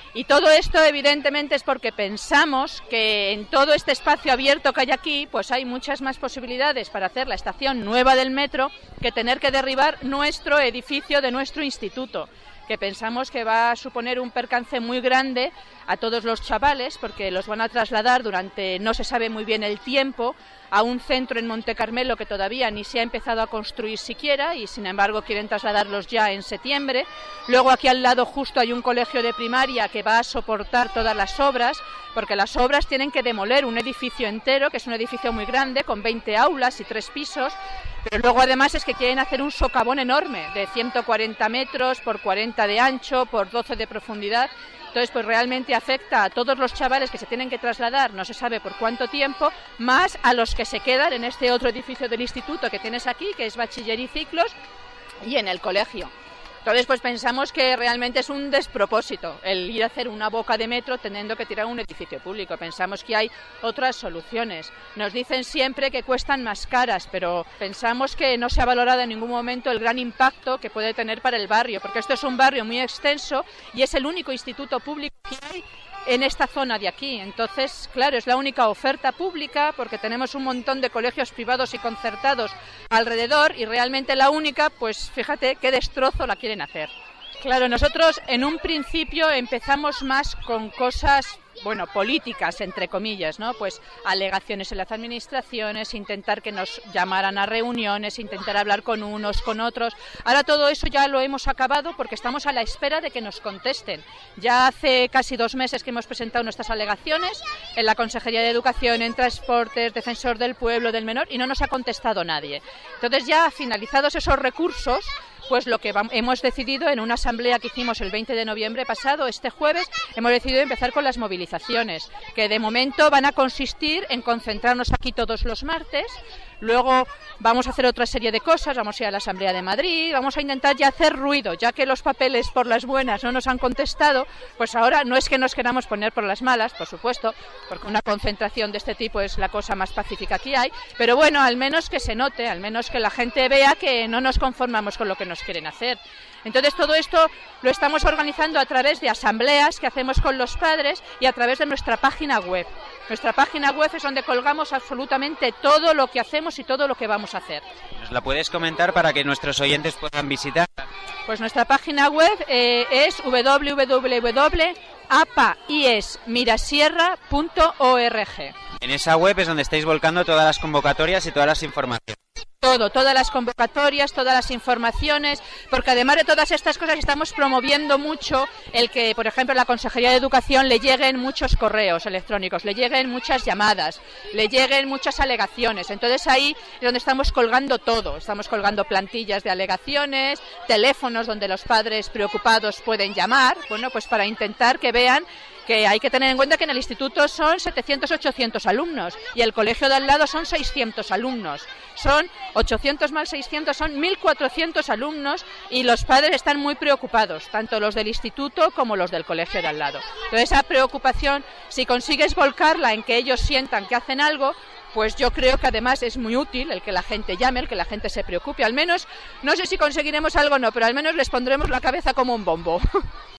Y todo esto evidentemente es porque pensamos que en todo este espacio abierto que hay aquí, pues hay muchas más posibilidades para hacer la estación nueva del metro que tener que derribar nuestro edificio de nuestro instituto, que pensamos que va a suponer un percance muy grande a todos los chavales, porque los van a trasladar durante no se sabe muy bien el tiempo a un centro en Montecarmelo que todavía ni se ha empezado a construir siquiera y sin embargo quieren trasladarlos ya en septiembre. Luego aquí al lado justo hay un colegio de primaria que va a soportar todas las obras, porque las obras tienen que demoler un edificio entero, que es un edificio muy grande, con 20 aulas y 3 pisos, pero luego además es que quieren hacer un socavón enorme, de 140 metros por 40 de ancho, por 12 de profundidad. Entonces, pues realmente afecta a todos los chavales que se tienen que trasladar, no se sabe por cuánto tiempo, más a los que se quedan en este otro edificio del instituto que tienes aquí, que es bachiller y ciclos, y en el colegio. Entonces, pues pensamos que realmente es un despropósito el ir a hacer una boca de metro teniendo que tirar un edificio público. Pensamos que hay otras soluciones. Nos dicen siempre que cuestan más caras, pero pensamos que no se ha valorado en ningún momento el gran impacto que puede tener para el barrio, porque esto es un barrio muy extenso y es el único instituto público que hay en esta zona de aquí. Entonces, claro, es la única oferta pública porque tenemos un montón de colegios privados y concertados alrededor y realmente la única, pues fíjate qué destrozo la quieren hacer. Claro, nosotros en un principio empezamos más con cosas, bueno, políticas, entre comillas, ¿no? Pues alegaciones en las administraciones, intentar que nos llamaran a reuniones, intentar hablar con unos, con otros. Ahora todo eso ya lo hemos acabado porque estamos a la espera de que nos contesten. Ya hace casi 2 meses que hemos presentado nuestras alegaciones en la Consejería de Educación, en Transportes, Defensor del Pueblo, del Menor, y no nos ha contestado nadie. Entonces ya finalizados esos recursos, pues lo que hemos decidido en una asamblea que hicimos el 20 de noviembre pasado, este jueves, hemos decidido empezar con las movilizaciones, que de momento van a consistir en concentrarnos aquí todos los martes. Luego vamos a hacer otra serie de cosas, vamos a ir a la Asamblea de Madrid, vamos a intentar ya hacer ruido, ya que los papeles por las buenas no nos han contestado, pues ahora no es que nos queramos poner por las malas, por supuesto, porque una concentración de este tipo es la cosa más pacífica que hay, pero bueno, al menos que se note, al menos que la gente vea que no nos conformamos con lo que nos quieren hacer. Entonces todo esto lo estamos organizando a través de asambleas que hacemos con los padres y a través de nuestra página web. Nuestra página web es donde colgamos absolutamente todo lo que hacemos y todo lo que vamos a hacer. ¿Nos la puedes comentar para que nuestros oyentes puedan visitar? Pues nuestra página web es www.apaiesmirasierra.org. En esa web es donde estáis volcando todas las convocatorias y todas las informaciones. Todas las convocatorias, todas las informaciones, porque además de todas estas cosas estamos promoviendo mucho el que, por ejemplo, a la Consejería de Educación le lleguen muchos correos electrónicos, le lleguen muchas llamadas, le lleguen muchas alegaciones. Entonces ahí es donde estamos colgando todo, estamos colgando plantillas de alegaciones, teléfonos donde los padres preocupados pueden llamar, bueno, pues para intentar que vean que hay que tener en cuenta que en el instituto son 700, 800 alumnos y el colegio de al lado son 600 alumnos. Son 800 más 600, son 1.400 alumnos y los padres están muy preocupados, tanto los del instituto como los del colegio de al lado. Entonces esa preocupación, si consigues volcarla en que ellos sientan que hacen algo, pues yo creo que además es muy útil el que la gente llame, el que la gente se preocupe. Al menos, no sé si conseguiremos algo o no, pero al menos les pondremos la cabeza como un bombo.